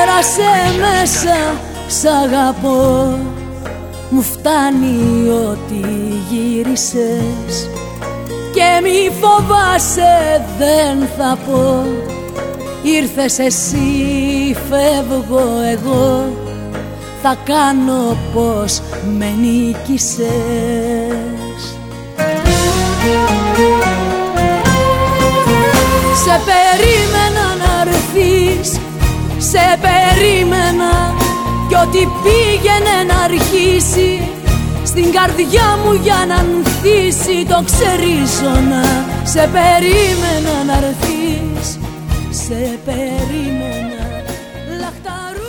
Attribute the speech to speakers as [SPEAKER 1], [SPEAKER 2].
[SPEAKER 1] πέρασε μέσα, σ' αγαπώ. Μου φτάνει ότι γύρισες και μη φοβάσαι, δεν θα πω. Ήρθες εσύ, φεύγω εγώ, θα κάνω πως με νίκησες. Σε περίμενα να έρθεις, σε περίμενα κι ό,τι πήγαινε να αρχίσει στην καρδιά μου για να ανθίσει το ξερίζωνα. Σε περίμενα να έρθεις, σε περίμενα λαχταρού.